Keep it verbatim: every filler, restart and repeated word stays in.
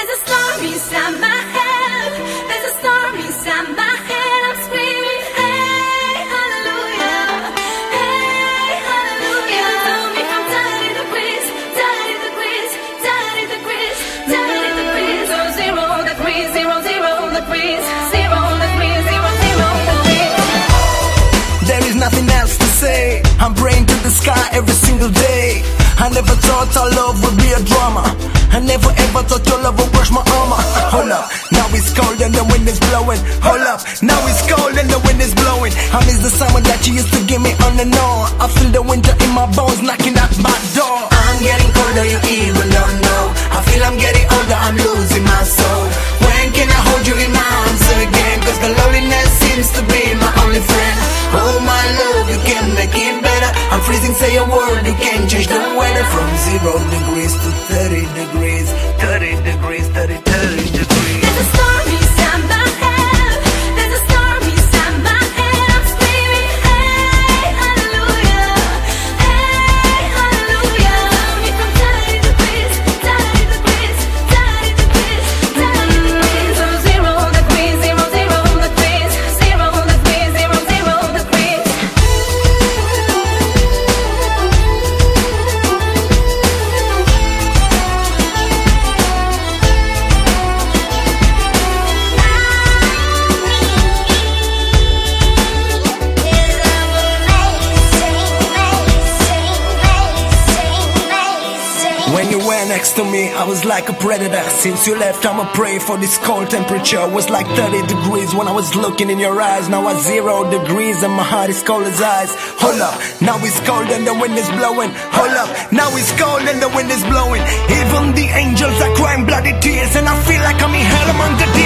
There's a storm inside my head. There's a storm inside my head. I'm screaming, hey, hallelujah. Hey, hallelujah. You told me from thirty degrees, thirty degrees, thirty degrees, thirty degrees. So zero degrees, zero, zero degrees, zero degrees, zero, zero degrees. There is nothing else to say. I'm praying to the sky every single day. I never thought our love would be a drama. I never ever thought your love would brush my armor. Hold up, now it's cold and the wind is blowing. Hold up, now it's cold and the wind is blowing. I miss the summer that you used to give me on and on. I feel the winter in my bones knocking at my door. I'm getting colder, you even don't know. I feel I'm getting older, I'm losing my soul. When can I hold you in my arms again? Cause the loneliness seems to be my only friend. Oh my love, you can make it better. I'm freezing, say a word, you can change the weather. From zero degrees to thirty degrees, thirty degrees, thirty, thirty degrees. There's a storm inside my head. There's a storm inside my head. I'm screaming, hey, hallelujah. Hey, hallelujah. Tell me from thirty degrees, thirty degrees, thirty degrees, thirty degrees. So zero degrees, zero, zero degrees, zero degrees, zero, zero degrees. When you were next to me, I was like a predator. Since you left, I'm a prey for this cold temperature. It was like thirty degrees when I was looking in your eyes. Now I'm zero degrees and my heart is cold as ice. Hold up, now it's cold and the wind is blowing. Hold up, now it's cold and the wind is blowing. Even the angels are crying bloody tears, and I feel like I'm in hell among the demons.